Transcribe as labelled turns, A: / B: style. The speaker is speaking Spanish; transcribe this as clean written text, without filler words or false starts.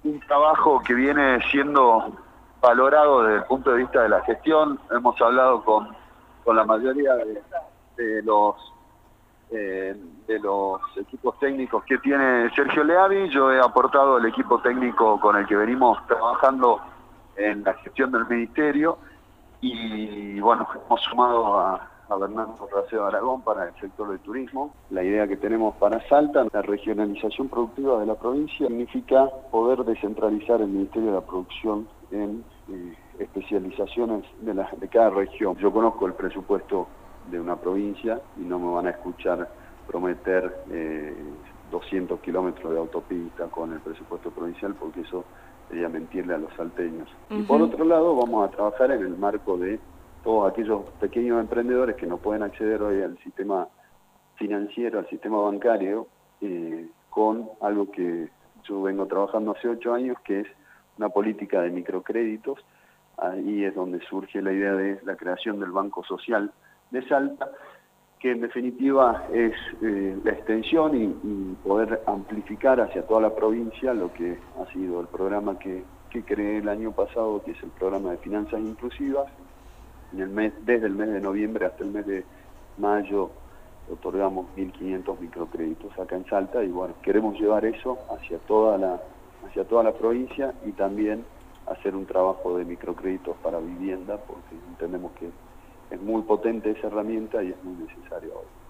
A: un trabajo que viene siendo valorado desde el punto de vista de la gestión. Hemos hablado con la mayoría de los de los equipos técnicos que tiene Sergio Leavi. Yo he aportado el equipo técnico con el que venimos trabajando en la gestión del ministerio y bueno, hemos sumado a Bernardo Raceo Aragón para el sector del turismo. La idea que tenemos para Salta, la regionalización productiva de la provincia, significa poder descentralizar el Ministerio de la Producción en especializaciones de cada región. Yo conozco el presupuesto de una provincia y no me van a escuchar prometer 200 kilómetros de autopista con el presupuesto provincial, porque eso sería mentirle a los salteños. Y por otro lado, vamos a trabajar en el marco de todos aquellos pequeños emprendedores que no pueden acceder hoy al sistema financiero, al sistema bancario, con algo que yo vengo trabajando hace 8 años, que es una política de microcréditos. Ahí es donde surge la idea de la creación del Banco Social de Salta, que en definitiva es la extensión y poder amplificar hacia toda la provincia lo que ha sido el programa que creé el año pasado, que es el programa de finanzas inclusivas. Desde el mes de noviembre hasta el mes de mayo otorgamos 1.500 microcréditos acá en Salta y bueno, queremos llevar eso hacia toda la provincia y también hacer un trabajo de microcréditos para vivienda, porque entendemos que es muy potente esa herramienta y es muy necesario ahora.